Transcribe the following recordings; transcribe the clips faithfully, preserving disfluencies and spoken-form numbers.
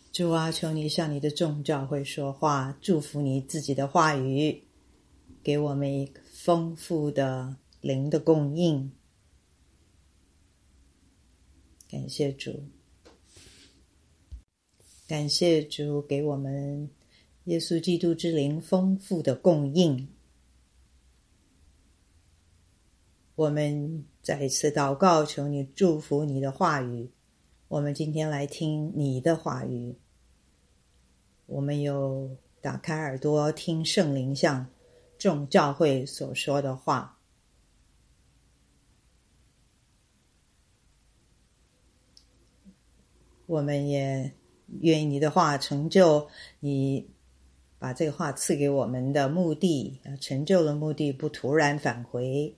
主啊，求你向你的众教会说话，祝福你自己的话语，给我们一个丰富的灵的供应。感谢主，感谢主给我们耶稣基督之灵丰富的供应。我们再一次祷告，求你祝福你的话语。我们今天来听你的话语，我们有打开耳朵听圣灵向众教会所说的话。我们也愿意你的话成就你把这个话赐给我们的目的，成就的目的不突然返回。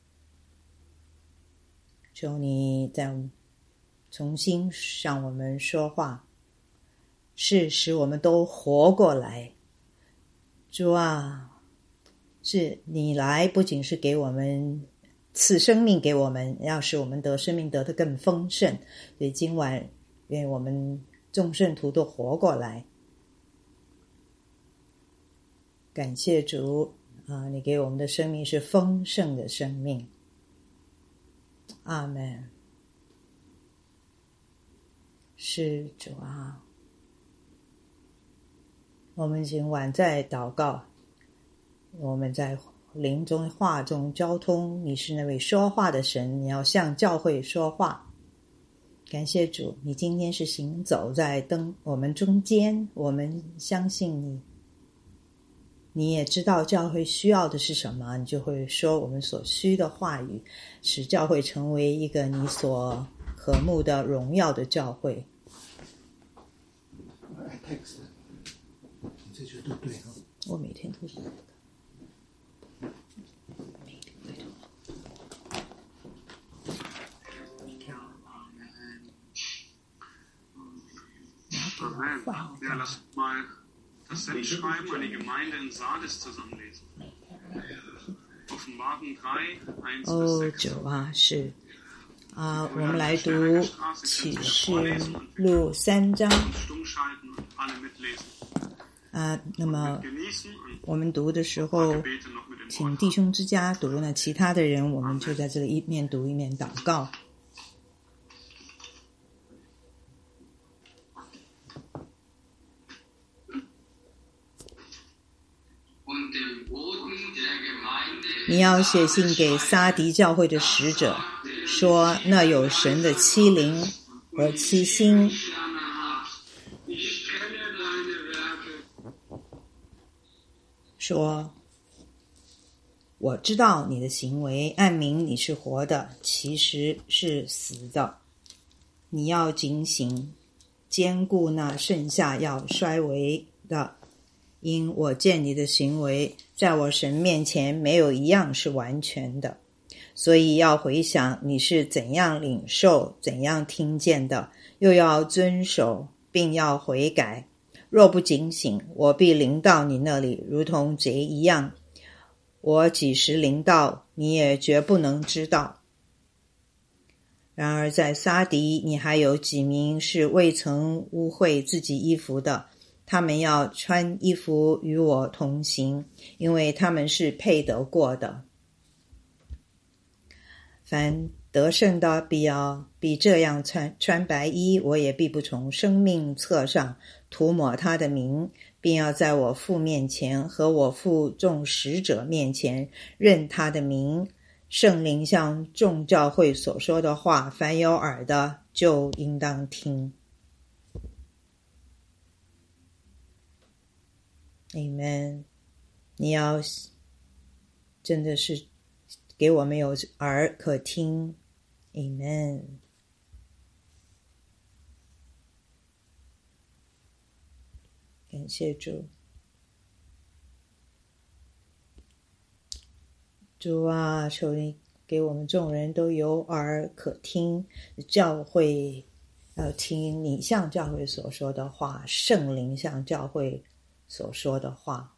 求你再重新向我们说话，是使我们都活过来。主啊，是你来不仅是给我们赐生命给我们，要使我们得生命得得更丰盛。所以今晚愿我们众圣徒都活过来。感谢主啊，你给我们的生命是丰盛的生命。阿们。是主啊，我们今晚在祷告，我们在灵中话中交通，你是那位说话的神，你要向教会说话。感谢主，你今天是行走在灯我们中间，我们相信你，你也知道教会需要的是什么，你就会说我们所需的话语，使教会成为一个你所渴慕的荣耀的教会。 你这句都对哦， 我每天都是这个。 Amen. Ja, lass mal das Sendschreiben an die Gemeinde in Sardes zusammenlesen. Offenbarung drei, eins bis 哦， sechs. 主啊，是啊，我们来读启示录三章 Stummschalten und alle mitlesen. 啊。那么 Genießen und 我们读的时 ein 候， paar Gebete noch mit dem 请 Wort. 弟兄之家读，那其他的人我们就在这里一面读一面祷告。你要写信给撒狄教会的使者，说那有神的七灵和七星，说我知道你的行为，暗明你是活的，其实是死的。你要警醒，坚固那剩下要衰微的，因我见你的行为，在我神面前没有一样是完全的，所以要回想你是怎样领受，怎样听见的，又要遵守，并要悔改。若不警醒，我必临到你那里，如同贼一样。我几时临到，你也绝不能知道。然而在撒狄，你还有几名是未曾污秽自己衣服的，他们要穿衣服与我同行，因为他们是配得过的。凡得胜的必要必这样穿穿白衣，我也必不从生命册上涂抹他的名，并要在我父面前和我父众使者面前认他的名。圣灵向众教会所说的话，凡有耳的就应当听。 Amen。 你要真的是给我们有耳可听。 Amen。 感谢主。主啊，求你给我们众人都有耳可听，教会要听你向教会所说的话，圣灵向教会所说的话。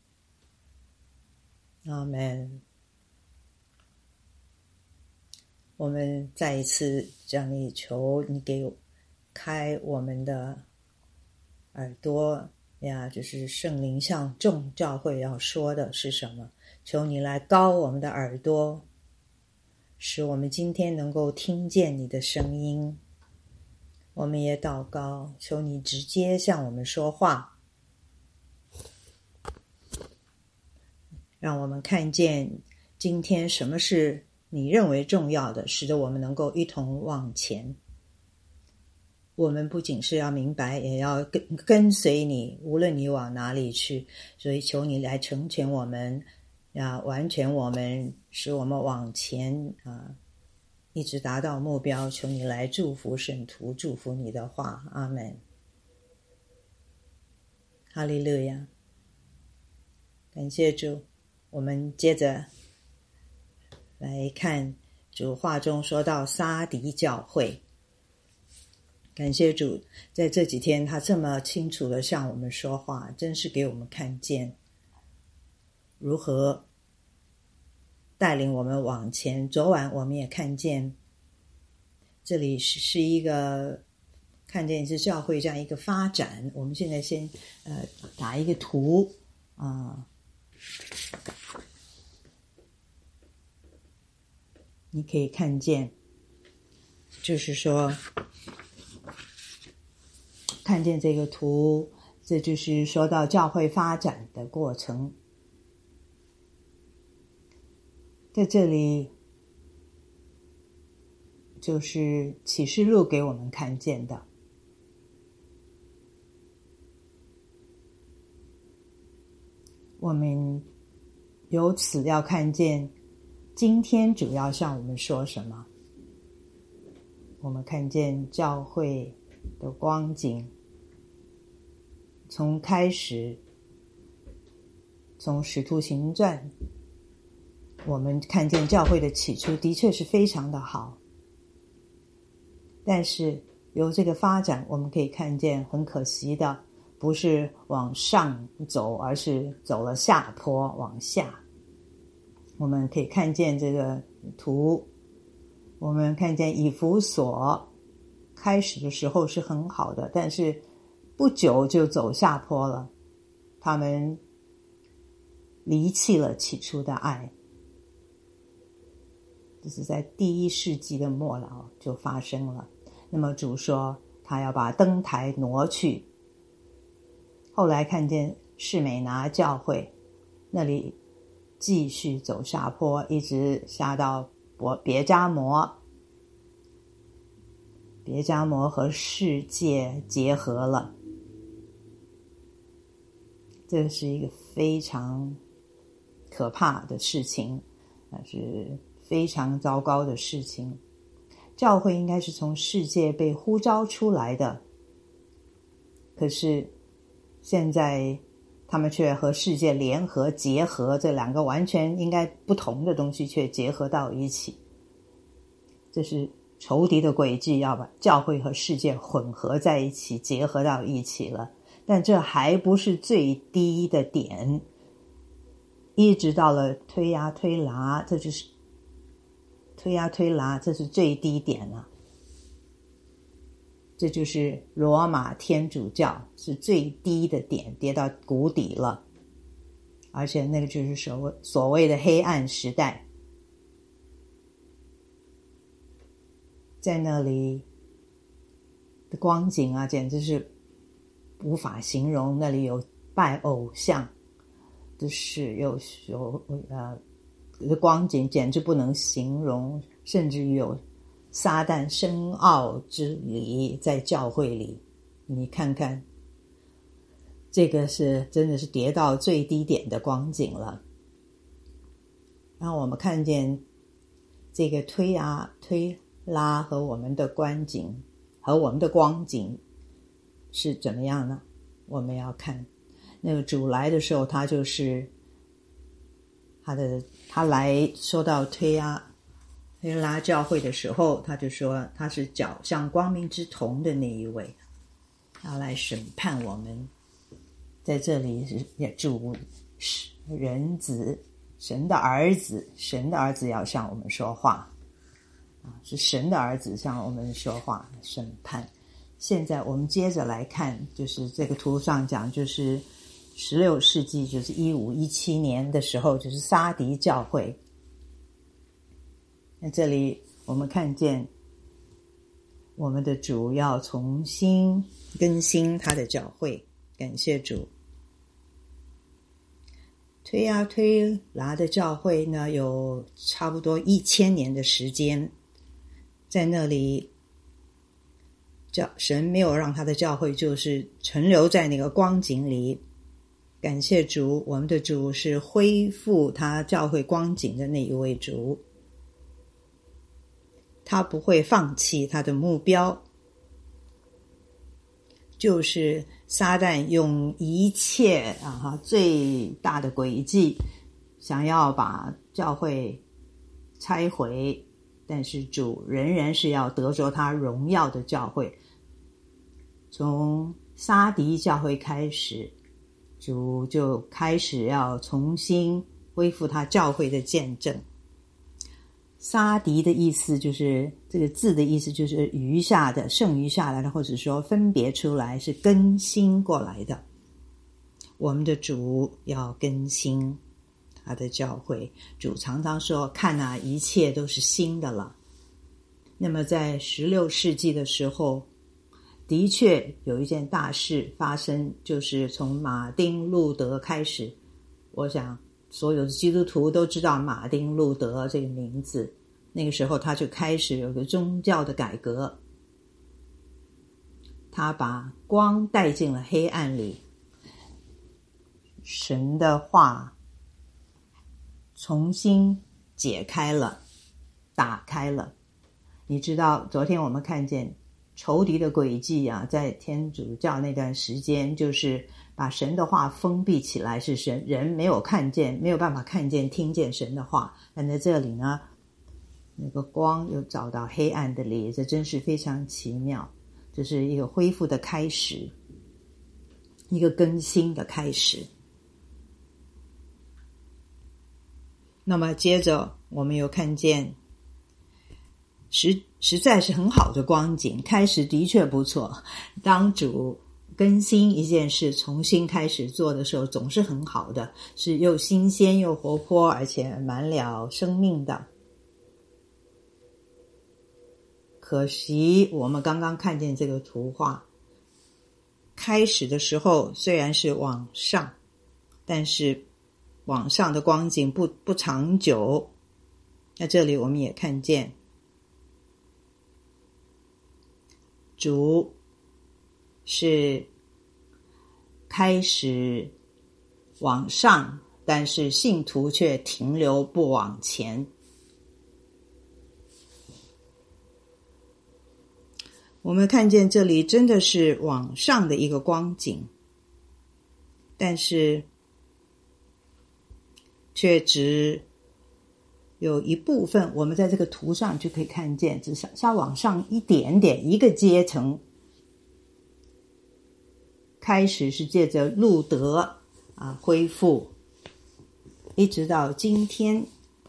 阿们。 我们再一次向你求你给开我们的耳朵呀，就是圣灵向众教会要说的是什么，求你来高我们的耳朵，使我们今天能够听见你的声音。我们也祷告，求你直接向我们说话，让我们看见今天什么是你认为重要的，使得我们能够一同往前。我们不仅是要明白，也要跟跟随你，无论你往哪里去。所以求你来成全我们，要完全我们，使我们往前啊，一直达到目标。求你来祝福圣徒，祝福你的话。阿们。哈利路亚。感谢主。我们接着来看主话中说到撒狄教会。感谢主，在这几天他这么清楚地向我们说话，真是给我们看见如何带领我们往前。昨晚我们也看见这里是一个看见是教会这样一个发展。我们现在先呃打一个图啊、呃，你可以看见，就是说看见这个图，这就是说到教会发展的过程。在这里就是启示录给我们看见的，我们由此要看见今天主要向我们说什么。我们看见教会的光景，从开始从使徒行传，我们看见教会的起初的确是非常的好，但是由这个发展我们可以看见，很可惜的不是往上走，而是走了下坡往下。我们可以看见这个图，我们看见以弗所开始的时候是很好的，但是不久就走下坡了，他们离弃了起初的爱。这是在第一世纪的末了就发生了。那么主说他要把灯台挪去，后来看见士美拿教会那里继续走下坡，一直下到别迦摩，别迦摩和世界结合了。这是一个非常可怕的事情，是非常糟糕的事情。教会应该是从世界被呼召出来的，可是现在他们却和世界联合结合，这两个完全应该不同的东西却结合到一起。这是仇敌的诡计，要把教会和世界混合在一起，结合到一起了。但这还不是最低的点，一直到了推呀推拉，这就是推呀推拉，这是最低点了。这就是罗马天主教是最低的点，跌到谷底了，而且那个就是所谓所谓的黑暗时代。在那里的光景啊，简直是无法形容。那里有拜偶像，就是有有呃光景简直不能形容，甚至有撒旦深奥之理在教会里。你看看，这个是真的是跌到最低点的光景了。然后我们看见这个推啊推拉和我们的观景和我们的光景是怎么样呢？我们要看那个主来的时候，他就是他的他来说到推啊推拉教会的时候，他就说他是脚像光明之瞳的那一位，要来审判我们。在这里是主人子，神的儿子，神的儿子要向我们说话啊，是神的儿子向我们说话审判。现在我们接着来看，就是这个图上讲，就是十六世纪，就是一五一七年的时候，就是撒狄教会。那这里我们看见我们的主要重新更新他的教会，感谢主。推啊推拿的教会呢，有差不多一千年的时间，在那里教神没有让他的教会就是存留在那个光景里。感谢主，我们的主是恢复他教会光景的那一位主，他不会放弃他的目标，就是撒旦用一切啊最大的诡计想要把教会拆毁，但是主仍然是要得着他荣耀的教会。从撒狄教会开始，主就开始要重新恢复他教会的见证。撒狄的意思就是这个字的意思就是余下的，剩余下来的，或者说分别出来，是更新过来的。我们的主要更新他的教会，主常常说看啊，一切都是新的了。那么在十六世纪的时候，的确有一件大事发生，就是从马丁路德开始。我想所有的基督徒都知道马丁路德这个名字，那个时候他就开始有个宗教的改革，他把光带进了黑暗里，神的话重新解开了，打开了。你知道昨天我们看见仇敌的诡计啊，在天主教那段时间就是把神的话封闭起来，是神人没有看见，没有办法看见听见神的话。但在这里呢，那个光又找到黑暗的里，这真是非常奇妙。这是一个恢复的开始，一个更新的开始。那么接着我们又看见实实在是很好的光景，开始的确不错。当主更新一件事重新开始做的时候，总是很好的，是又新鲜又活泼，而且满了生命的。可惜我们刚刚看见这个图画，开始的时候虽然是往上，但是往上的光景不不长久。那这里我们也看见主是开始往上，但是信徒却停留不往前。我们看见这里真的是往上的一个光景，但是却只有一部分，我们在这个图上就可以看见，只是稍往上一点点，一个阶层。开始是借着路德啊恢复，一直到今天。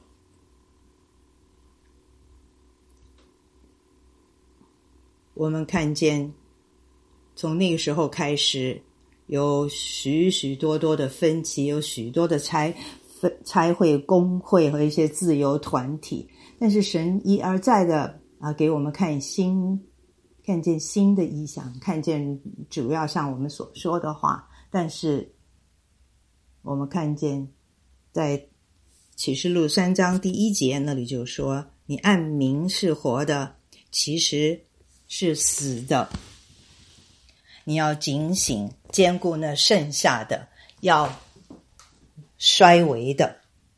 我们看见从那个时候开始，有许许多多的分歧，有许多的差差会、工会和一些自由团体，但是神一而再的啊给我们看新看见新的意象，看见主要像我们所说的话。但是我们看见在启示录三章第一节那里就说，你按名是活的，其实是死的，你要警醒，兼顾那剩下的，要衰微的。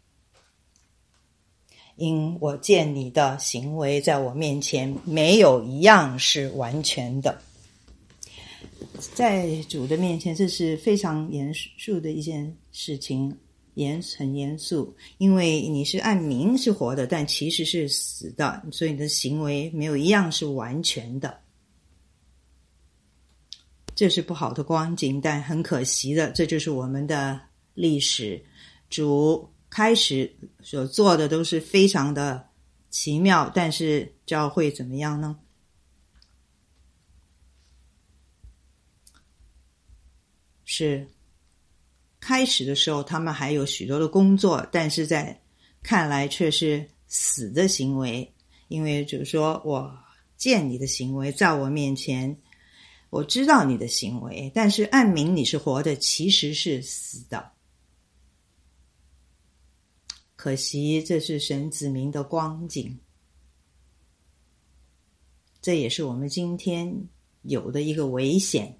因我见你的行为在我面前没有一样是完全的。在主的面前，这是非常严肃的一件事情，严很严肃，因为你是按名是活的，但其实是死的，所以你的行为没有一样是完全的。这是不好的光景，但很可惜的，这就是我们的历史。主开始所做的都是非常的奇妙，但是教会怎么样呢？是开始的时候他们还有许多的工作，但是在看来却是死的行为。因为就是说，我见你的行为在我面前，我知道你的行为，但是暗明你是活的，其实是死的。可惜这是神子民的光景，这也是我们今天有的一个危险。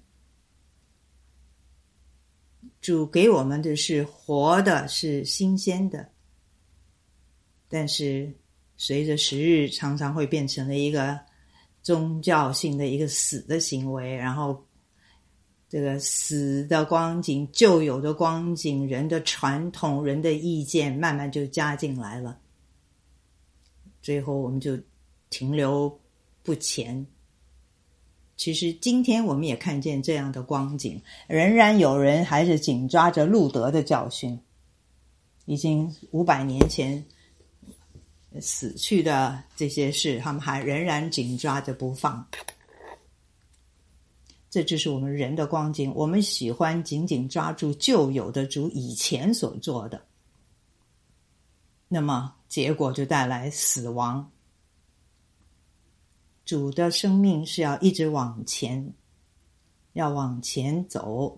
主给我们的是活的，是新鲜的，但是随着时日常常会变成了一个宗教性的一个死的行为，然后这个死的光景，旧有的光景，人的传统，人的意见慢慢就加进来了，最后我们就停留不前。其实今天我们也看见这样的光景，仍然有人还是紧抓着路德的教训，已经五百年前死去的这些事，他们还仍然紧抓着不放。这就是我们人的光景，我们喜欢紧紧抓住旧有的主以前所做的，那么结果就带来死亡。主的生命是要一直往前，要往前走。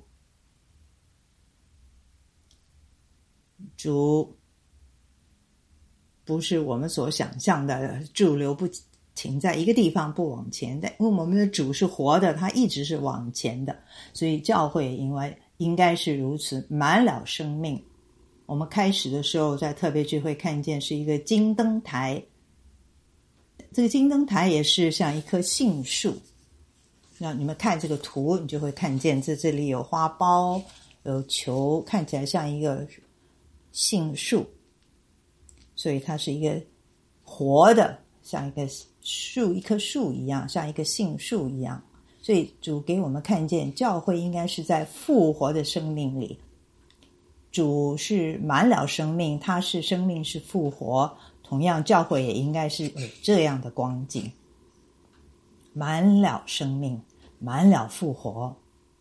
主不是我们所想象的驻留不停在一个地方不往前的，因为我们的主是活的，他一直是往前的，所以教会因为应该是如此，满了生命。我们开始的时候在特别聚会看见是一个金灯台，这个金灯台也是像一棵杏树，那你们看这个图，你就会看见这这里有花苞，有球，看起来像一个杏树，所以它是一个活的，像一个树，一棵树一样，像一个杏树一样。所以主给我们看见，教会应该是在复活的生命里。主是满了生命，他是生命是复活，同样教会也应该是有这样的光景，满了生命，满了复活。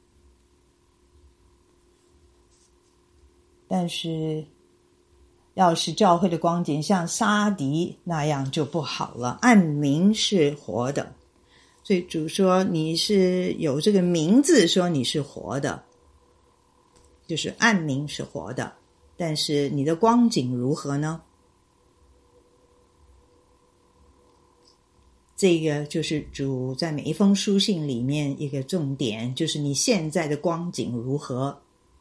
但是要是教会的光景像撒狄那样就不好了，暗明是活的，所以主说你是有这个名字说你是活的，就是暗明是活的，但是你的光景如何呢？这个就是主在每一封书信里面一个重点，就是你现在的光景如何。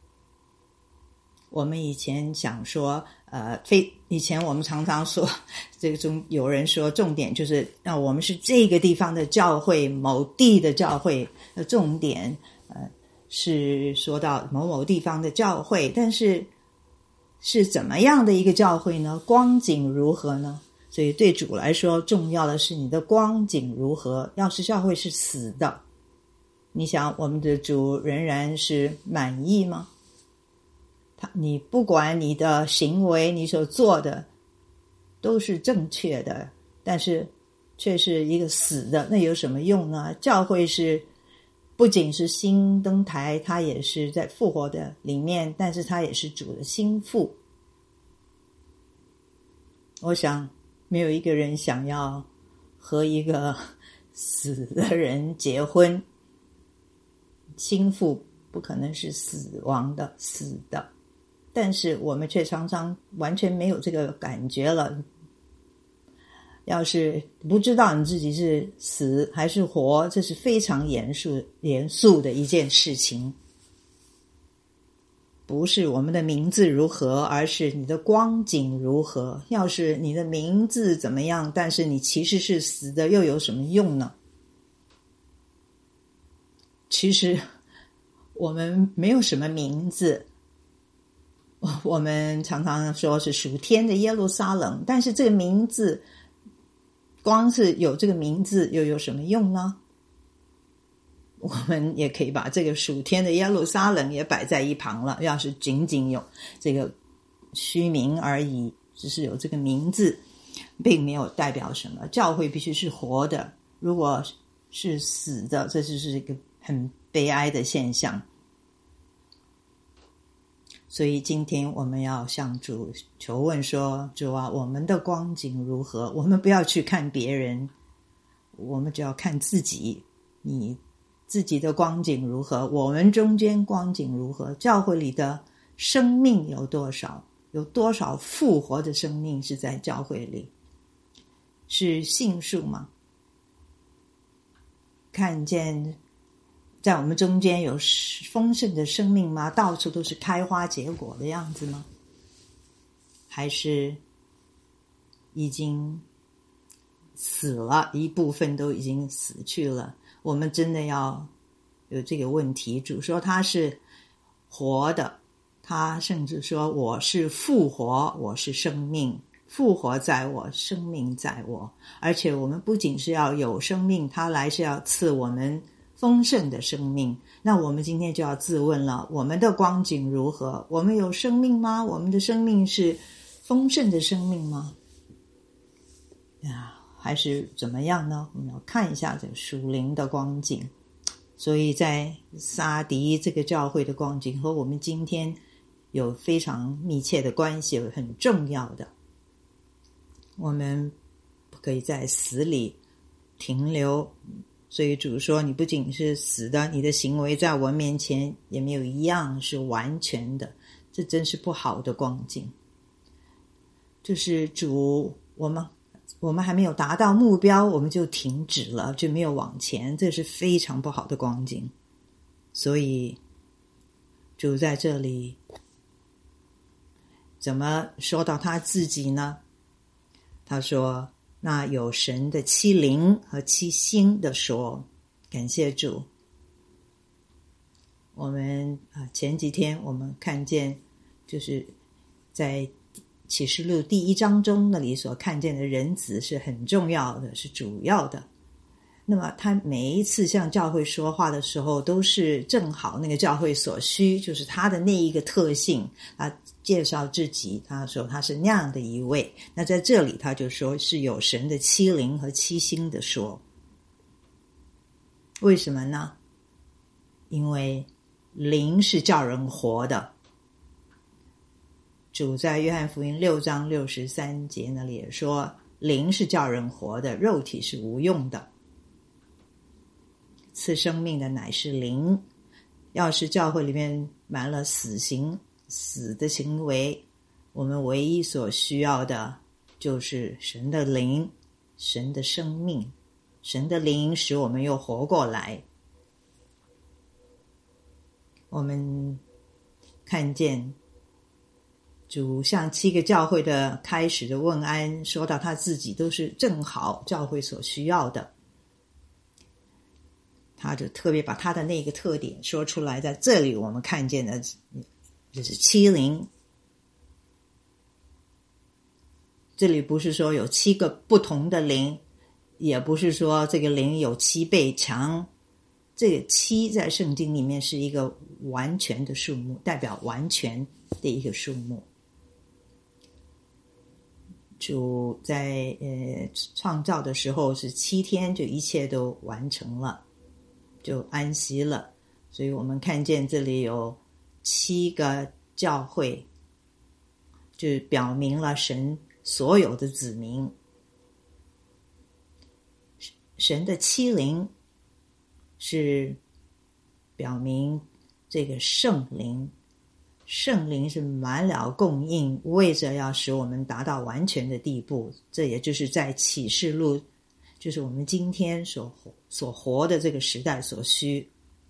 我们以前想说呃，非以前我们常常说这个中有人说重点就是那我们是这个地方的教会，某地的教会，重点呃是说到某某地方的教会，但是是怎么样的一个教会呢？光景如何呢？所以对主来说重要的是你的光景如何。要是教会是死的，你想我们的主仍然是满意吗？他你不管你的行为，你所做的都是正确的，但是却是一个死的，那有什么用呢？教会是不仅是新灯台，它也是在复活的里面，但是它也是主的心腹。我想没有一个人想要和一个死的人结婚，心腹不可能是死亡的，死的，但是我们却常常完全没有这个感觉了。要是不知道你自己是死还是活，这是非常严肃严肃的一件事情。不是我们的名字如何，而是你的光景如何。要是你的名字怎么样，但是你其实是死的，又有什么用呢？其实我们没有什么名字，我们常常说是属天的耶路撒冷，但是这个名字光是有这个名字又有什么用呢？我们也可以把这个属天的耶路撒冷也摆在一旁了，要是仅仅有这个虚名而已，只是有这个名字。 并没有代表什么。教会必须是活的，如果是死的，这就是一个很悲哀的现象。所以今天我们要向主求问说，主啊，我们的光景如何？我们不要去看别人，我们只要看自己，你自己的光景如何？我们中间光景如何？教会里的生命有多少？有多少复活的生命是在教会里？是信数吗？看见在我们中间有丰盛的生命吗？到处都是开花结果的样子吗？还是已经死了，一部分都已经死去了？我们真的要有这个问题。主说他是活的，他甚至说我是复活，我是生命，复活在我，生命在我。而且我们不仅是要有生命，他来是要赐我们丰盛的生命。那我们今天就要自问了，我们的光景如何？我们有生命吗？我们的生命是丰盛的生命吗？呀，还是怎么样呢？我们要看一下这个属灵的光景。所以在撒狄这个教会的光景和我们今天有非常密切的关系，有很重要的。我们不可以在死里停留，所以主说你不仅是死的，你的行为在我面前也没有一样是完全的，这真是不好的光景。就是主，我们我们还没有达到目标，我们就停止了，就没有往前，这是非常不好的光景。所以主在这里怎么说到他自己呢？他说那有神的七灵和七星的说，感谢主。我们啊，前几天我们看见就是在启示录第一章中那里所看见的人子是很重要的，是主要的。那么他每一次向教会说话的时候，都是正好那个教会所需，就是他的那一个特性，他介绍自己，他说他是那样的一位。那在这里他就说是有神的七灵和七星的说。为什么呢？因为灵是叫人活的。主在约翰福音六章六十三节那里也说，灵是叫人活的，肉体是无用的。赐生命的乃是灵。要是教会里面满了死刑、死的行为，我们唯一所需要的就是神的灵，神的生命，神的灵使我们又活过来。我们看见主向七个教会的开始的问安，说到他自己都是正好教会所需要的。他就特别把他的那个特点说出来，在这里我们看见的就是七灵。这里不是说有七个不同的灵，也不是说这个灵有七倍强，这个七在圣经里面是一个完全的数目，代表完全的一个数目。主在呃创造的时候是七天就一切都完成了，就安息了。所以我们看见这里有七个教会，就表明了神所有的子民。神的七灵是表明这个圣灵，圣灵是满了供应，为着要使我们达到完全的地步。这也就是在启示录，就是我们今天所活所活的这个时代所需。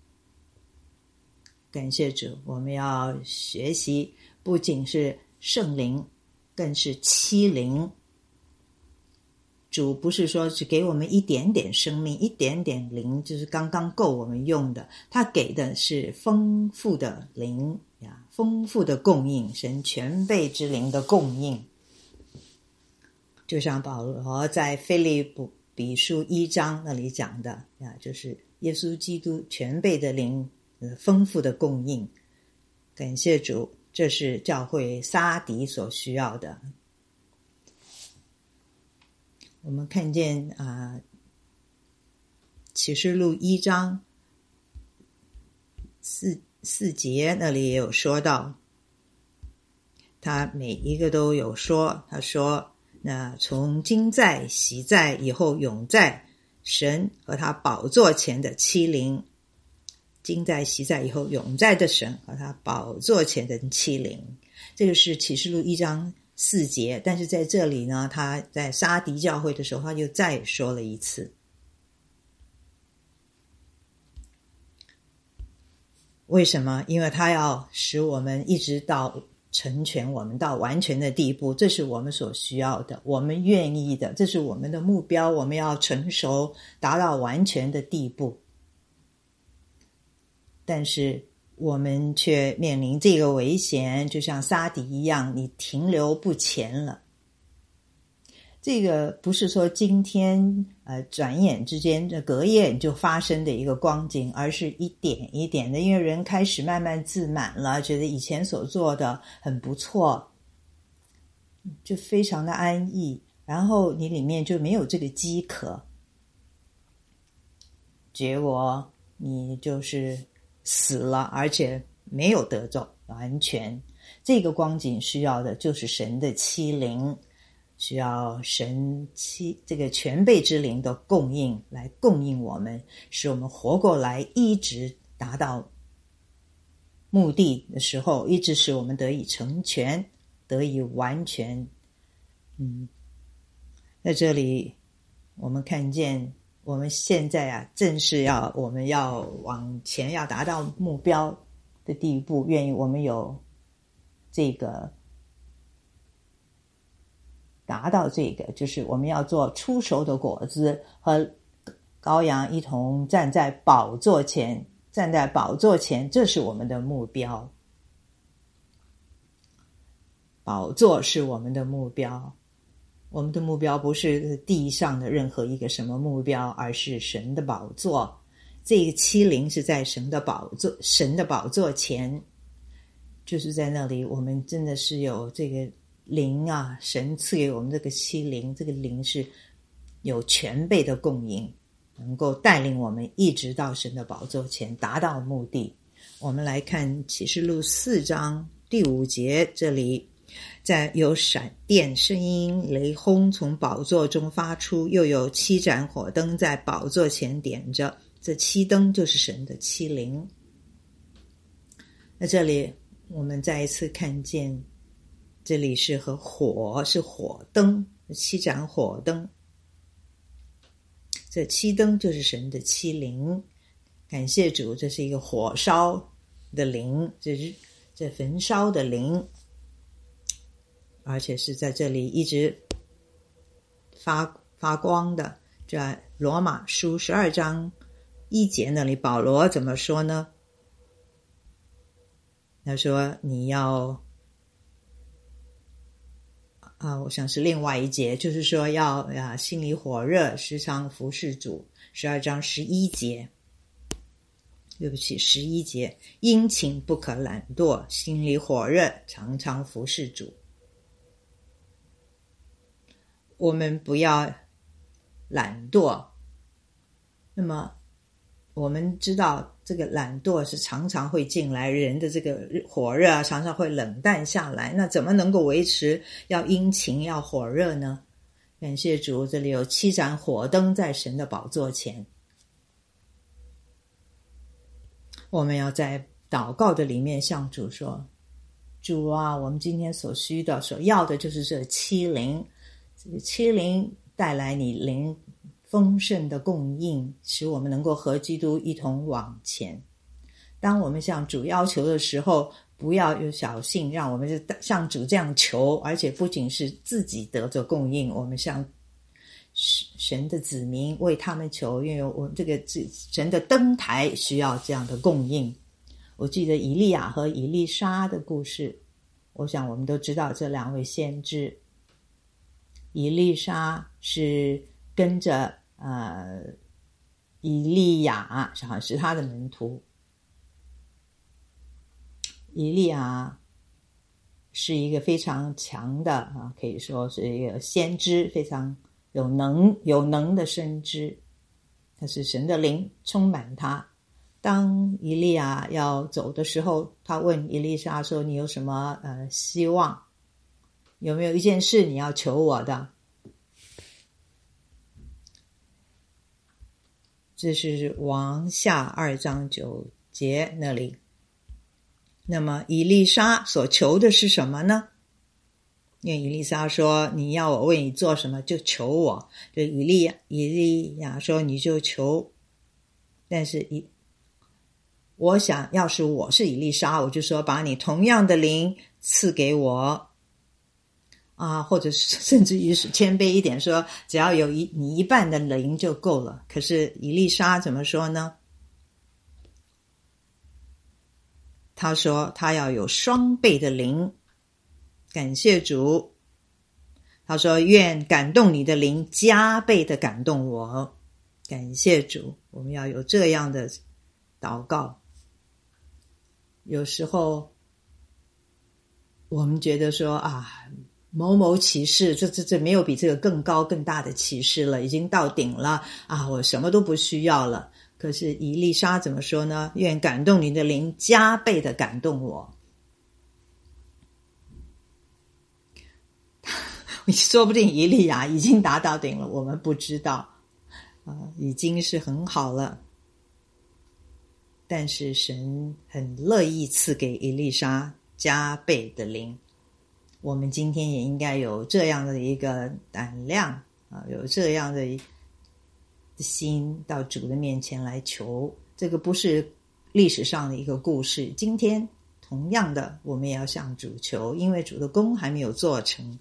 感谢主，我们要学习不仅是圣灵，更是七灵。主不是说只给我们一点点生命，一点点灵，就是刚刚够我们用的，他给的是丰富的灵呀，丰富的供应，神全备之灵的供应。就像保罗在腓立比书一章那里讲的呀，就是耶稣基督全备的灵，丰富的供应。感谢主，这是教会撒狄所需要的。 我们看见啊，呃，启示录一章四四节那里也有说到，他每一个都有说，他说那从今在昔在以后永在神和他宝座前的欺凌，今在昔在以后永在的神和他宝座前的欺凌，这个是启示录一章四节。但是在这里呢，他在撒狄教会的时候他就再说了一次。为什么？因为他要使我们一直到成全，我们到完全的地步，这是我们所需要的，我们愿意的，这是我们的目标，我们要成熟，达到完全的地步。但是我们却面临这个危险，就像撒狄一样，你停留不前了。这个不是说今天呃转眼之间的隔夜就发生的一个光景，而是一点一点的，因为人开始慢慢自满了，觉得以前所做的很不错，就非常的安逸，然后你里面就没有这个饥渴，结果你就是死了，而且没有得着完全。这个光景需要的就是神的欺凌，需要神欺这个全备之灵的供应，来供应我们，使我们活过来，一直达到目的的时候，一直使我们得以成全，得以完全。嗯，在这里我们看见我们现在啊，正是要我们要往前，要达到目标的地步，愿意我们有这个达到这个，就是我们要做出熟的果子，和羔羊一同站在宝座前，站在宝座前，这是我们的目标。宝座是我们的目标，我们的目标不是地上的任何一个什么目标，而是神的宝座。这个欺凌是在神的宝座，神的宝座前，就是在那里我们真的是有这个灵啊，神赐给我们这个欺凌，这个灵是有全备的供应，能够带领我们一直到神的宝座前，达到目的。我们来看启示录四章第五节，这里在有闪电声音雷轰从宝座中发出，又有七盏火灯在宝座前点着，这七灯就是神的欺凌。那这里我们再一次看见，这里是和火，是火灯，七盏火灯，这七灯就是神的欺凌。感谢主，这是一个火烧的灵，这是这焚烧的灵，而且是在这里一直发发光的。在罗马书十二章一节那里，保罗怎么说呢？他说你要啊，我想是另外一节，就是说要啊心里火热，时常服侍主。十二章十一节，对不起，十一节，殷勤不可懒惰，心里火热，常常服侍主。我们不要懒惰。那么我们知道这个懒惰是常常会进来，人的这个火热啊常常会冷淡下来，那怎么能够维持要殷勤要火热呢？感谢主，这里有七盏火灯在神的宝座前，我们要在祷告的里面向主说，主啊，我们今天所需的所要的就是这七灵，这个七灵带来你灵丰盛的供应，使我们能够和基督一同往前。当我们向主要求的时候，不要有小信，让我们就向主这样求，而且不仅是自己得着供应，我们向神的子民为他们求，因为我们这个神的灯台需要这样的供应。我记得以利亚和以利沙的故事，我想我们都知道这两位先知。以利沙是跟着呃以利亚，好像是他的门徒。以利亚是一个非常强的啊，可以说是一个先知，非常有能有能的先知，他是神的灵充满他。当以利亚要走的时候，他问以利沙说，你有什么呃希望？有没有一件事你要求我的？这是王下二章九节那里。那么以利沙所求的是什么呢？因为以利沙说，你要我为你做什么就求我，就以利亚以利亚说你就求。但是以我想要是我是以利沙，我就说把你同样的灵赐给我啊，或者甚至于是谦卑一点说，只要有一你一半的灵就够了。可是以利沙怎么说呢？他说他要有双倍的灵。感谢主。他说愿感动你的灵加倍的感动我。感谢主，我们要有这样的祷告。有时候我们觉得说啊，某某启示，这这这没有比这个更高更大的启示了，已经到顶了啊，我什么都不需要了。可是以利沙怎么说呢？愿感动你的灵加倍的感动我。说不定以利亚已经达到顶了，我们不知道啊，已经是很好了。但是神很乐意赐给以利沙加倍的灵。我们今天也应该有这样的一个胆量啊，有这样的心到主的面前来求。这个不是历史上的一个故事，今天同样的我们也要向主求，因为主的工还没有做成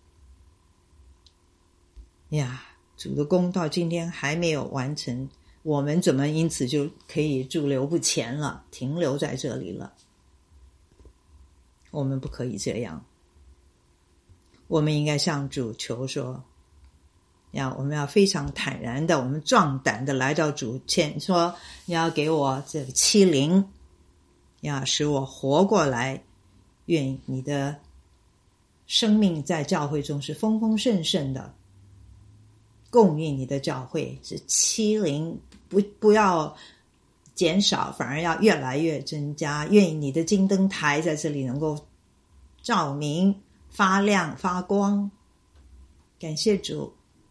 呀，主的工到今天还没有完成，我们怎么因此就可以驻留不前了，停留在这里了？我们不可以这样。我们应该向主求说，要我们要非常坦然的，我们壮胆的来到主前，说你要给我这个欺凌，要使我活过来，愿你的生命在教会中是丰丰盛盛的，供应你的教会是欺凌，不不要减少，反而要越来越增加。愿你的金灯台在这里能够照明发亮发光。感谢主。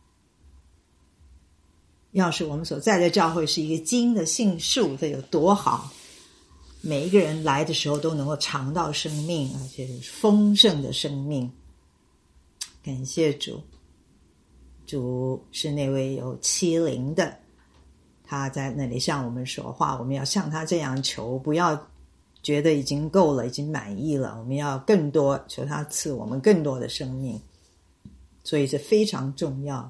要是我们所在的教会是一个金的杏树，这有多好，每一个人来的时候都能够尝到生命，而且是丰盛的生命。感谢主。主是那位有欺凌的，他在那里向我们说话，我们要向他这样求，不要觉得已经够了，已经满意了，我们要更多，求他赐我们更多的生命。所以这非常重要。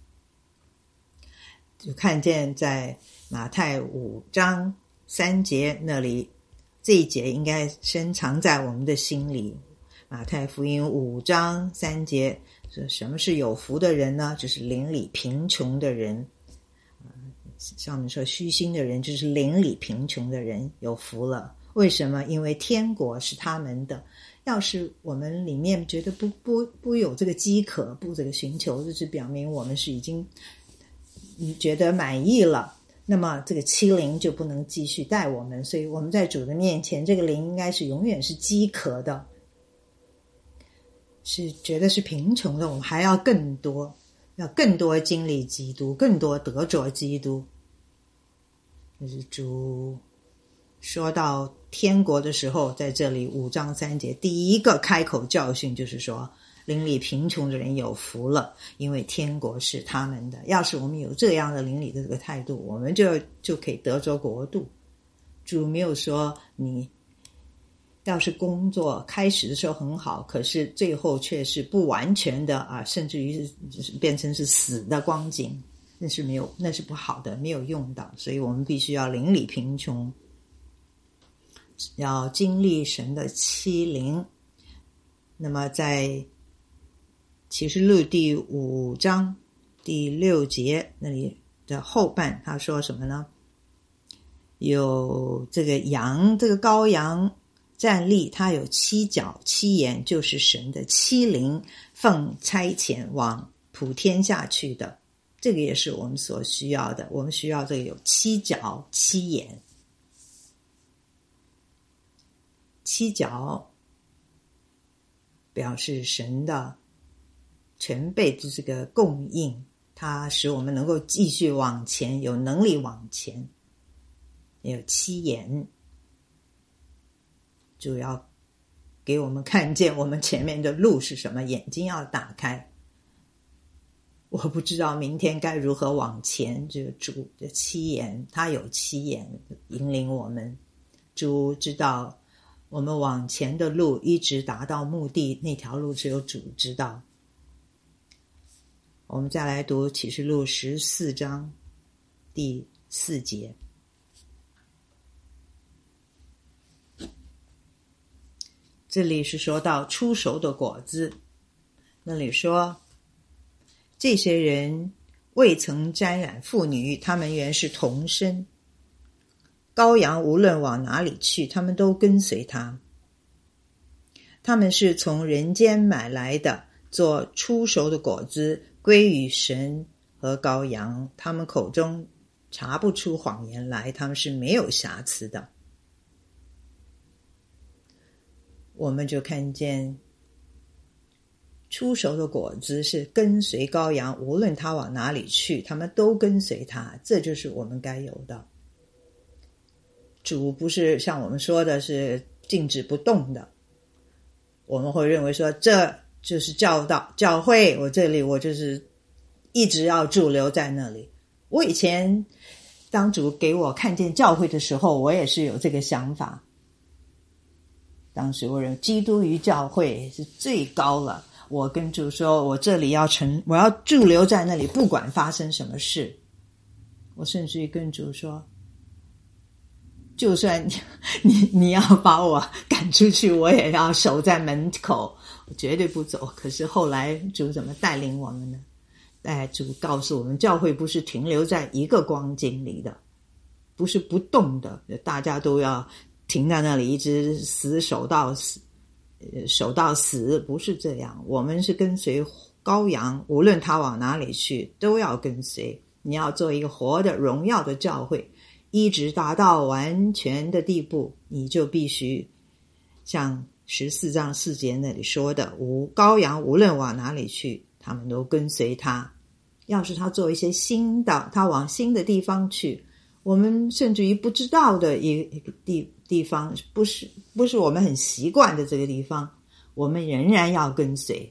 就看见在马太五章三节那里，这一节应该深藏在我们的心里。马太福音五章三节说，什么是有福的人呢？就是邻里贫穷的人。上面说虚心的人就是邻里贫穷的人有福了。为什么？因为天国是他们的。要是我们里面觉得不不不有这个饥渴，不这个寻求，就是表明我们是已经觉得满意了，那么这个欺凌就不能继续带我们。所以我们在主的面前，这个灵应该是永远是饥渴的，是觉得是贫穷的，我们还要更多，要更多经历基督，更多得着基督。就是主说到天国的时候，在这里五章三节第一个开口教训就是说，邻里贫穷的人有福了，因为天国是他们的。要是我们有这样的邻里的这个态度，我们就就可以得着国度。主没有说你要是工作开始的时候很好，可是最后却是不完全的啊，甚至于是变成是死的光景，那是没有，那是不好的，没有用的。所以我们必须要邻里贫穷，要经历神的欺凌。那么在启示录第五章第六节那里的后半，他说什么呢？有这个羊，这个羔羊站立，他有七角七眼，就是神的欺凌，奉差遣往普天下去的，这个也是我们所需要的。我们需要这个有七角七眼。七角表示神的全备的这个供应，它使我们能够继续往前，有能力往前。也有七眼，主要给我们看见我们前面的路是什么，眼睛要打开。我不知道明天该如何往前，这个主的七眼，他有七眼引领我们。主知道我们往前的路一直达到目的，那条路只有主知道。我们再来读启示录十四章第四节。这里是说到出熟的果子，那里说这些人未曾沾染妇女，他们原是童身，羔羊无论往哪里去，他们都跟随他。他们是从人间买来的，做出熟的果子，归于神和羔羊。他们口中查不出谎言来，他们是没有瑕疵的。我们就看见出熟的果子是跟随羔羊，无论他往哪里去，他们都跟随他，这就是我们该有的。主不是像我们说的是静止不动的，我们会认为说这就是教导教会，我这里我就是一直要驻留在那里。我以前当主给我看见教会的时候，我也是有这个想法。当时我认为基督与教会是最高了，我跟主说我这里要成，我要驻留在那里，不管发生什么事。我甚至于跟主说，就算 你, 你, 你要把我赶出去，我也要守在门口，我绝对不走。可是后来主怎么带领我们呢？哎，主告诉我们，教会不是停留在一个光景里的，不是不动的，大家都要停在那里一直死守到死，守到死，不是这样。我们是跟随羔羊，无论他往哪里去都要跟随。你要做一个活的荣耀的教会，一直达到完全的地步，你就必须像十四章四节那里说的，无羔羊无论往哪里去，他们都跟随他。要是他做一些新的，他往新的地方去，我们甚至于不知道的一个地地方，不是不是我们很习惯的这个地方，我们仍然要跟随。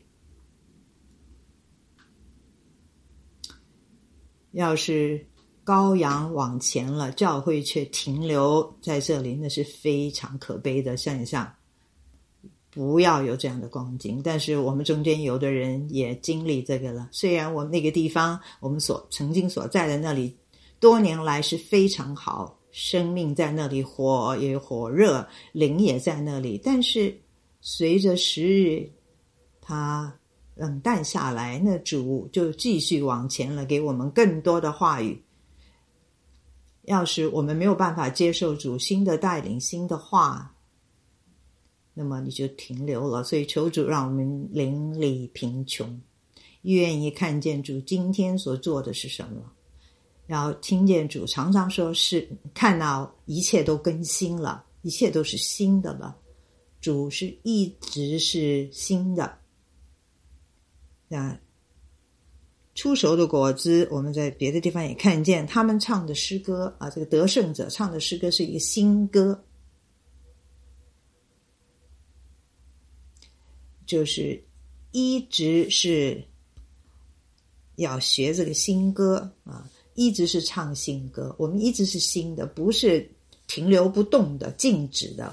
要是羔羊往前了，教会却停留在这里，那是非常可悲的现象。不要有这样的光景。但是我们中间有的人也经历这个了，虽然我们那个地方，我们所曾经所在的那里多年来是非常好，生命在那里，火也火热，灵也在那里，但是随着时日它冷淡下来，那主就继续往前了，给我们更多的话语。要是我们没有办法接受主新的带领，新的话，那么你就停留了。所以求主让我们邻里贫穷，愿意看见主今天所做的是什么，要听见主常常说是看到一切都更新了，一切都是新的了。主是一直是新的。那出熟的果子，我们在别的地方也看见他们唱的诗歌啊，这个得胜者唱的诗歌是一个新歌，就是一直是要学这个新歌啊，一直是唱新歌，我们一直是新的，不是停留不动的、静止的。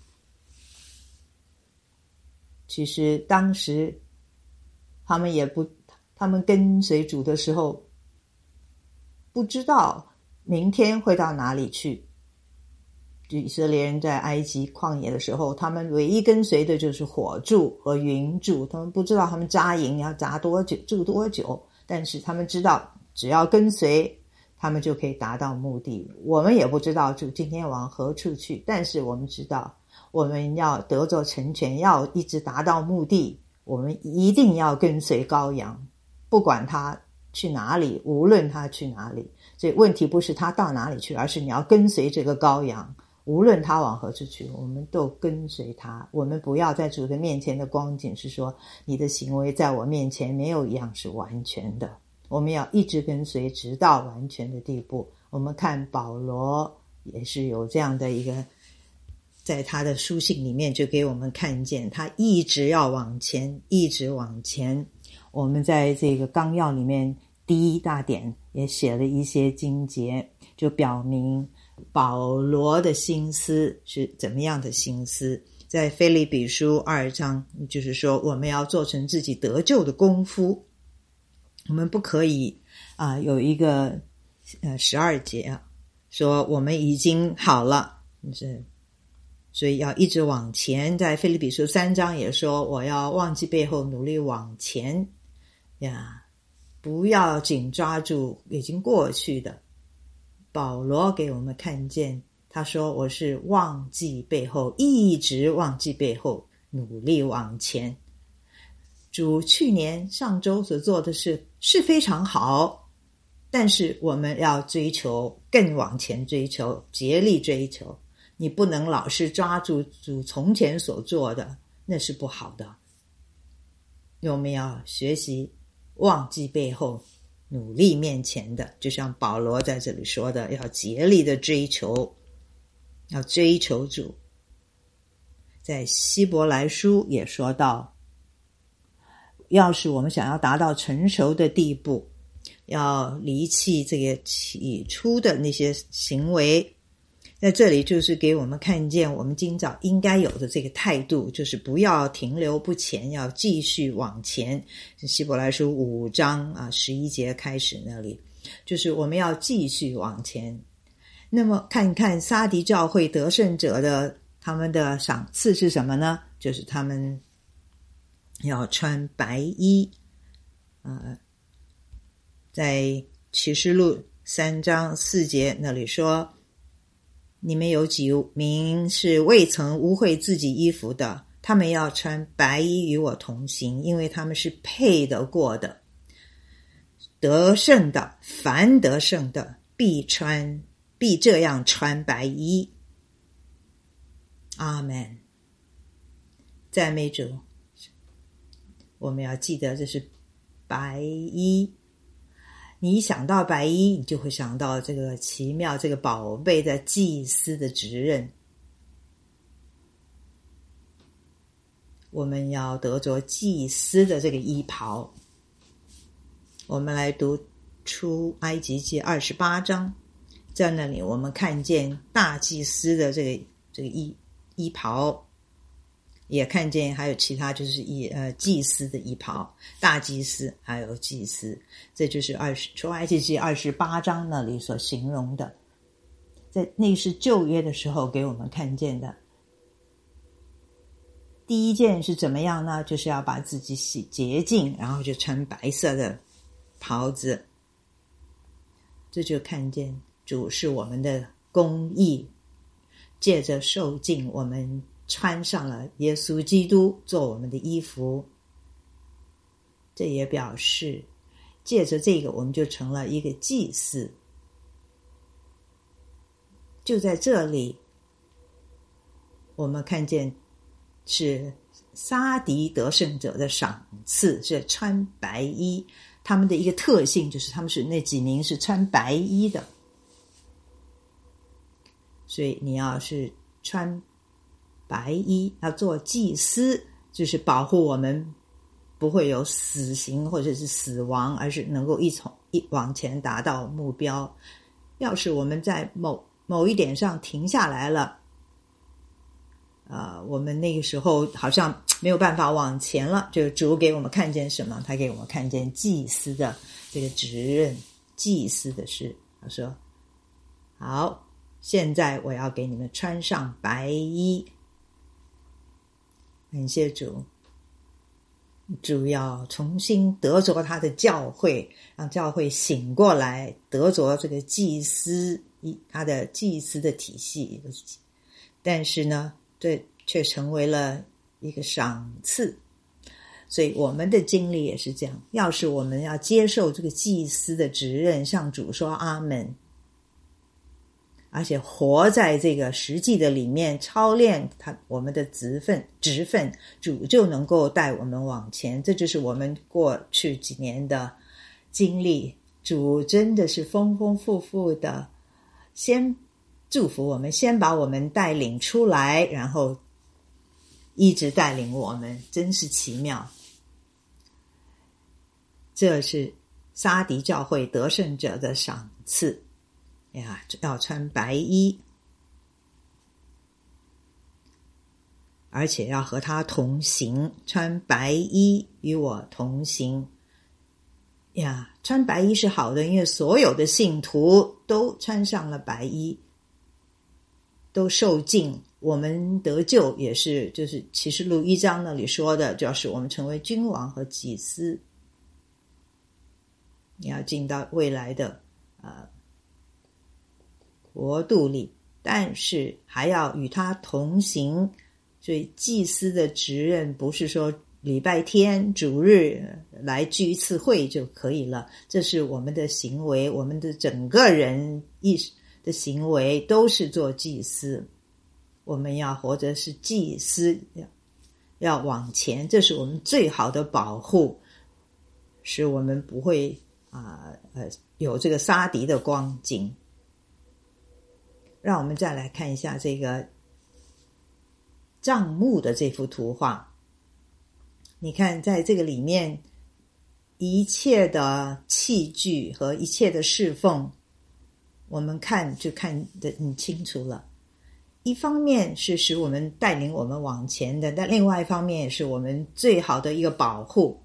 其实当时他们也不，他们跟随主的时候，不知道明天会到哪里去。就以色列人在埃及旷野的时候，他们唯一跟随的就是火柱和云柱，他们不知道他们扎营要扎多久，住多久，但是他们知道只要跟随，他们就可以达到目的。我们也不知道主今天往何处去，但是我们知道我们要得着成全，要一直达到目的，我们一定要跟随羔羊。 不管他去哪里，无论他去哪里。所以问题不是他到哪里去，而是你要跟随这个羔羊，无论他往何处去，我们都跟随他。我们不要在主的面前的光景是说，你的行为在我面前没有一样是完全的，我们要一直跟随直到完全的地步。我们看保罗也是有这样的一个，在他的书信里面就给我们看见，他一直要往前，一直往前。我们在这个纲要里面第一大点也写了一些经节，就表明保罗的心思是怎么样的心思。在腓立比书二章，就是说我们要做成自己得救的功夫，我们不可以啊、呃、有一个呃十二节啊，说我们已经好了，是，所以要一直往前。在腓立比书三章也说，我要忘记背后，努力往前呀，不要紧抓住已经过去的。保罗给我们看见，他说我是忘记背后，一直忘记背后，努力往前。主去年上周所做的事是非常好，但是我们要追求，更往前追求，竭力追求。你不能老是抓住主从前所做的，那是不好的。我们要学习忘记背后，努力面前的，就像保罗在这里说的，要竭力的追求，要追求主。在希伯来书也说到，要是我们想要达到成熟的地步，要离弃这个起初的那些行为。在这里就是给我们看见我们今早应该有的这个态度，就是不要停留不前，要继续往前。希伯来书五章啊十一节开始那里，就是我们要继续往前。那么看看撒狄教会得胜者的他们的赏赐是什么呢？就是他们要穿白衣。呃，在启示录三章四节那里说，你们有几名是未曾污秽自己衣服的，他们要穿白衣与我同行，因为他们是配得过的。得胜的，凡得胜的必穿，必这样穿白衣。阿们。赞美主。我们要记得这是白衣。你一想到白衣，你就会想到这个奇妙、这个宝贝的祭司的职任。我们要得着祭司的这个衣袍。我们来读出埃及记二十八章，在那里我们看见大祭司的这个这个衣衣袍，也看见还有其他就是一呃祭司的衣袍，大祭司还有祭司，这就是二十出埃及记二十八章那里所形容的。在那是旧约的时候给我们看见的。第一件是怎么样呢？就是要把自己洗洁净，然后就穿白色的袍子。这就看见主是我们的公义，借着受尽我们穿上了耶稣基督做我们的衣服。这也表示借着这个我们就成了一个祭司。就在这里我们看见是撒狄得胜者的赏赐，是穿白衣。他们的一个特性就是他们是那几名是穿白衣的。所以你要是穿白衣，要做祭司，就是保护我们不会有死刑或者是死亡，而是能够一从一往前达到目标。要是我们在某某一点上停下来了，呃，我们那个时候好像没有办法往前了，就主给我们看见什么？他给我们看见祭司的这个职任，祭司的事。他说：好，现在我要给你们穿上白衣。感谢主，主要重新得着他的教会，让教会醒过来，得着这个祭司，他的祭司的体系。但是呢，这却成为了一个赏赐。 所以我们的经历也是这样，要是我们要接受这个祭司的职任，向主说阿们，而且活在这个实际的里面，操练他我们的职分职分，主就能够带我们往前。这就是我们过去几年的经历，主真的是丰丰富富的先祝福我们，先把我们带领出来，然后一直带领我们，真是奇妙。这是撒狄教会得胜者的赏赐呀，要穿白衣，而且要和他同行，穿白衣与我同行呀。穿白衣是好的，因为所有的信徒都穿上了白衣，都受浸。我们得救也是，就是启示录一章那里说的，就是我们成为君王和祭司，你要进到未来的呃国度里，但是还要与他同行。所以祭司的职任不是说礼拜天主日来聚一次会就可以了，这是我们的行为，我们的整个人意识的行为都是做祭司。我们要活着是祭司，要往前，这是我们最好的保护，使我们不会啊呃有这个杀敌的光景。让我们再来看一下这个帐幕的这幅图画。你看在这个里面一切的器具和一切的侍奉，我们看就看得很清楚了。一方面是使我们带领我们往前的，但另外一方面也是我们最好的一个保护。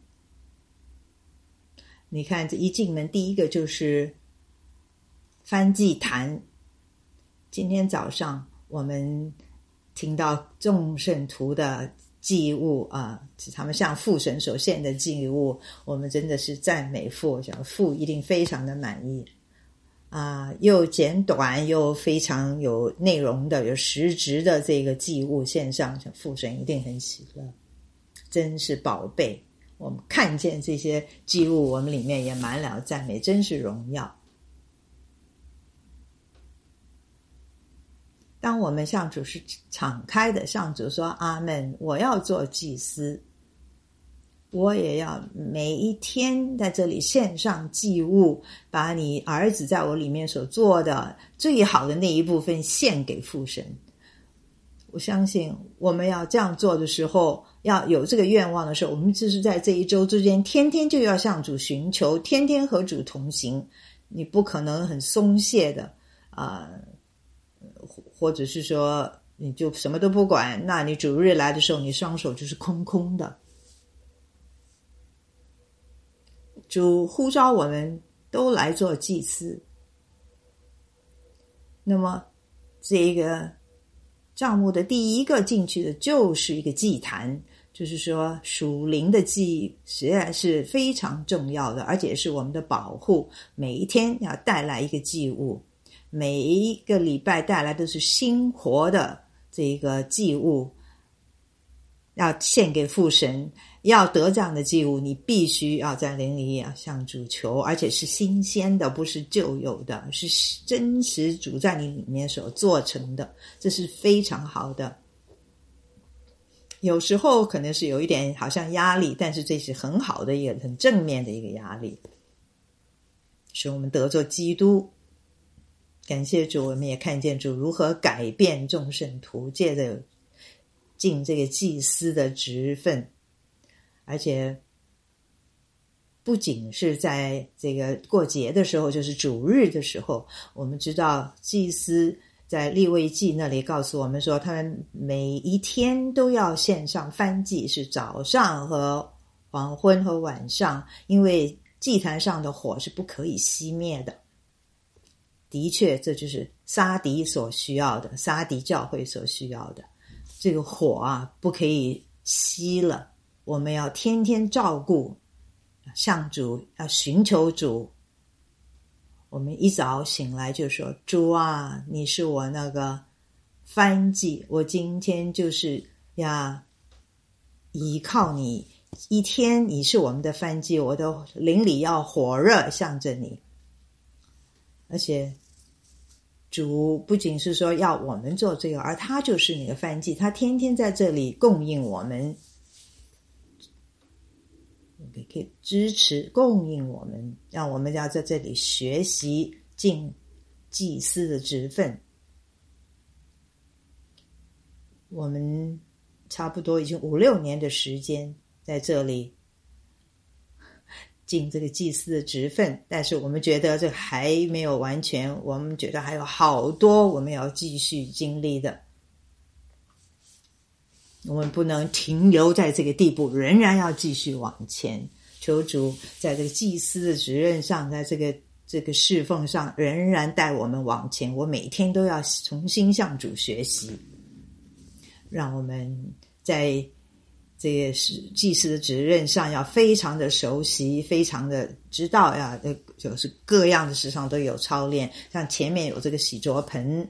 你看这一进门第一个就是燔祭坛。今天早上我们听到众圣徒的祭物啊，他们向父神所献的祭物，我们真的是赞美父，想父一定非常的满意啊，又简短又非常有内容的有实质的这个祭物献上，父神一定很喜乐，真是宝贝。我们看见这些祭物，我们里面也满了赞美，真是荣耀。当我们向主是敞开的，向主说阿们，我要做祭司，我也要每一天在这里献上祭物，把你儿子在我里面所做的最好的那一部分献给父神。我相信我们要这样做的时候，要有这个愿望的时候，我们就是在这一周之间天天就要向主寻求，天天和主同行。你不可能很松懈的啊、呃，或者是说你就什么都不管，那你主日来的时候你双手就是空空的。主呼召我们都来做祭司，那么这个帐幕的第一个进去的就是一个祭坛，就是说属灵的祭实在是非常重要的，而且是我们的保护。每一天要带来一个祭物，每一个礼拜带来都是新活的这个祭物，要献给父神。要得这样的祭物，你必须要在灵里要向主求，而且是新鲜的，不是旧有的，是真实主在你里面所做成的，这是非常好的。有时候可能是有一点好像压力，但是这是很好的一个很正面的一个压力，使我们得做基督。感谢主，我们也看见主如何改变众圣徒，借着尽这个祭司的职分，而且不仅是在这个过节的时候，就是主日的时候，我们知道祭司在利未记那里告诉我们说，他们每一天都要献上燔祭，是早上和黄昏和晚上，因为祭坛上的火是不可以熄灭的。的确，这就是撒狄所需要的，撒狄教会所需要的，这个火啊不可以熄了，我们要天天照顾，向主要寻求主。我们一早醒来就说，主啊，你是我那个燔祭，我今天就是要依靠你， 一天你是我们的燔祭，我的灵里要火热向着你。而且主不仅是说要我们做这个，而他就是那个燔祭，他天天在这里供应我们，可以支持供应我们，让我们要在这里学习尽祭司的职分。我们差不多已经五六年的时间在这里尽这个祭司的职分，但是我们觉得这还没有完全，我们觉得还有好多我们要继续经历的，我们不能停留在这个地步，仍然要继续往前。求主在这个祭司的职任上，在这个这个侍奉上仍然带我们往前，我每天都要重新向主学习，让我们在这个祭司的职任上要非常的熟悉，非常的知道呀，就是各样的事上都有操练。像前面有这个洗濯盆，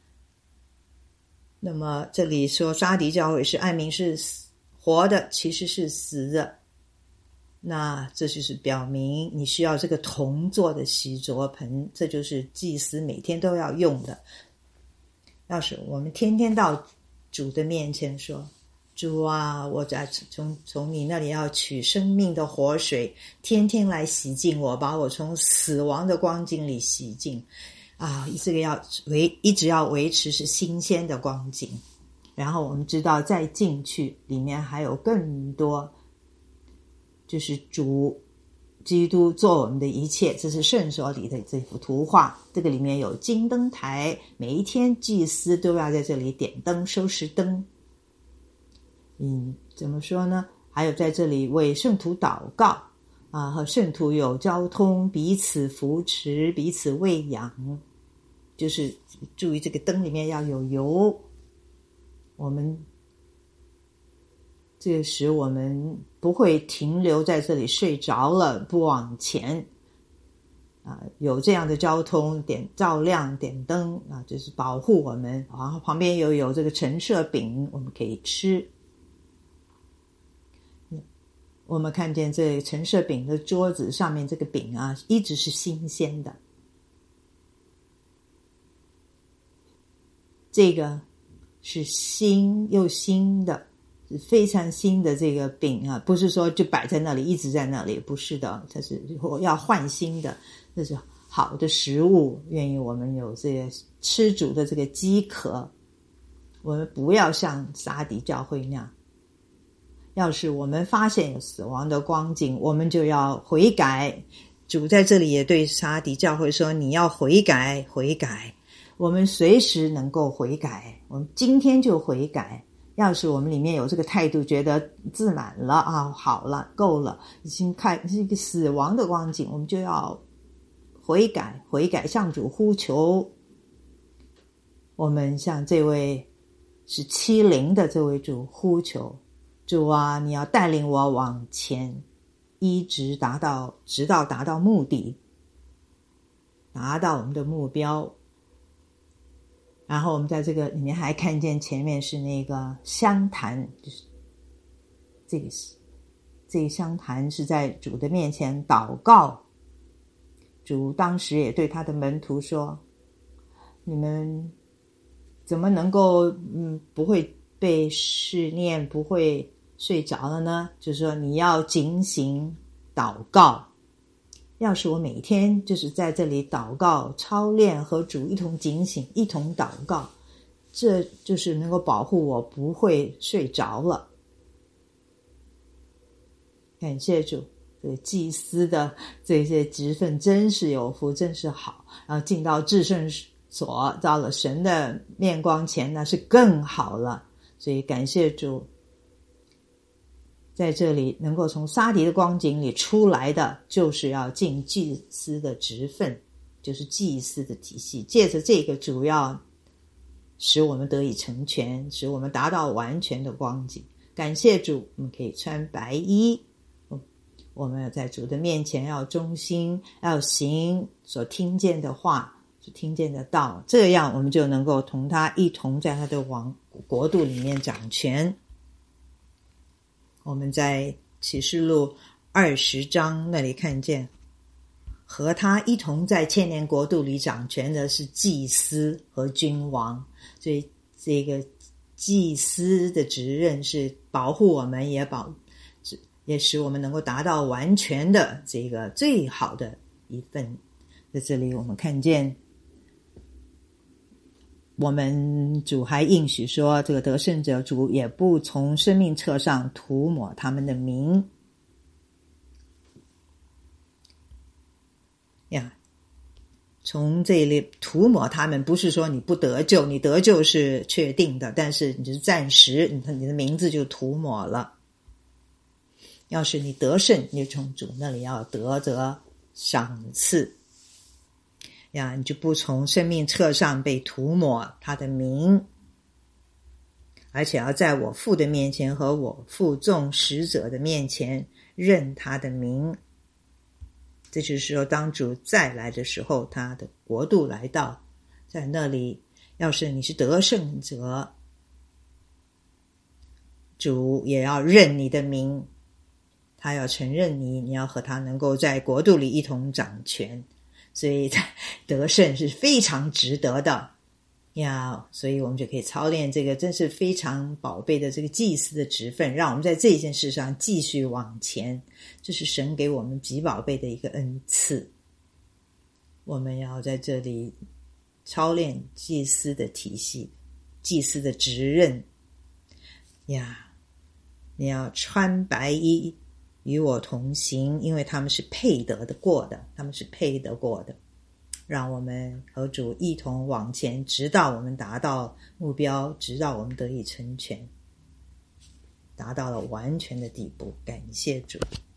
那么这里说沙迪教会是按名是活的，其实是死的，那这就是表明你需要这个铜做的洗濯盆，这就是祭司每天都要用的。要是我们天天到主的面前说，主啊，我在从从你那里要取生命的活水，天天来洗净我，把我从死亡的光景里洗净啊，这个要维一直要维持是新鲜的光景。然后我们知道再进去里面还有更多，就是主基督做我们的一切，这是圣所里的这幅图画。这个里面有金灯台，每一天祭司都要在这里点灯收拾灯。嗯，怎么说呢？还有在这里为圣徒祷告啊，和圣徒有交通，彼此扶持，彼此喂养。就是注意这个灯里面要有油，我们这个使我们不会停留在这里睡着了不往前啊，有这样的交通点照亮点灯啊，就是保护我们。然后旁边又有这个陈设饼，我们可以吃。我们看见这陈设饼的桌子上面这个饼啊，一直是新鲜的。这个是新又新的，是非常新的这个饼啊，不是说就摆在那里一直在那里，不是的，它是要换新的，这是好的食物，愿意我们有这个吃主的这个饥渴。我们不要像撒底教会那样，要是我们发现有死亡的光景，我们就要悔改。主在这里也对撒底教会说，你要悔改悔改。我们随时能够悔改，我们今天就悔改。要是我们里面有这个态度，觉得自满了啊，好了，够了，已经看是一个死亡的光景，我们就要悔改悔改，向主呼求。我们向这位是欺凌的这位主呼求，主啊，你要带领我往前，一直达到直到达到目的，达到我们的目标。然后我们在这个里面还看见前面是那个香坛，就是这个这个香坛是在主的面前祷告。主当时也对他的门徒说，你们怎么能够嗯不会被试炼，不会睡着了呢？就是说你要警醒祷告。要是我每天就是在这里祷告操练，和主一同警醒一同祷告，这就是能够保护我不会睡着了。感谢主，这个祭司的这些职分真是有福，真是好。然后进到至圣所，到了神的面光前，那是更好了。所以感谢主，在这里能够从撒迪的光景里出来的，就是要尽祭司的职分，就是祭司的体系。借着这个主要使我们得以成全，使我们达到完全的光景。感谢主，我们可以穿白衣，我们在主的面前要忠心，要行所听见的话，所听见的道，这样我们就能够同他一同在他的王国度里面掌权。我们在启示录二十章那里看见，和他一同在千年国度里掌权的是祭司和君王，所以这个祭司的职任是保护我们，也保也使我们能够达到完全的这个最好的一份。在这里我们看见，我们主还应许说，这个得胜者主也不从生命册上涂抹他们的名呀。从这里涂抹他们，不是说你不得救，你得救是确定的，但是你就是暂时，你你的名字就涂抹了。要是你得胜，你就从主那里要得着赏赐呀，你就不从生命册上被涂抹他的名，而且要在我父的面前和我父众使者的面前认他的名。这就是说，当主再来的时候，他的国度来到，在那里，要是你是得胜者，主也要认你的名，他要承认你，你要和他能够在国度里一同掌权，所以得胜是非常值得的呀。所以我们就可以操练这个真是非常宝贝的这个祭司的职分，让我们在这件事上继续往前，这是神给我们极宝贝的一个恩赐。我们要在这里操练祭司的体系，祭司的职任呀。你要穿白衣与我同行，因为他们是配得的过的，他们是配得过的。让我们和主一同往前，直到我们达到目标，直到我们得以成全，达到了完全的地步。感谢主。